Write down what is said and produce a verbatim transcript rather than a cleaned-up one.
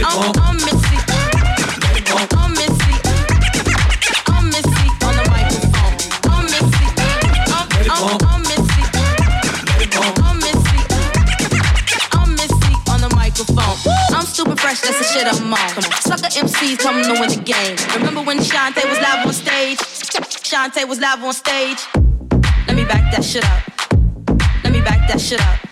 I'm, I'm Missy. I'm Missy. I'm Missy on the microphone. I'm Missy. I'm, I'm, I'm Missy. I'm Missy. I'm Missy on the microphone. I'm stupid fresh, that's the shit I'm on. Sucker M Cs come new in the game. Remember when Shantae was live on stage? Shantae was live on stage. Let me back that shit up. Let me back that shit up.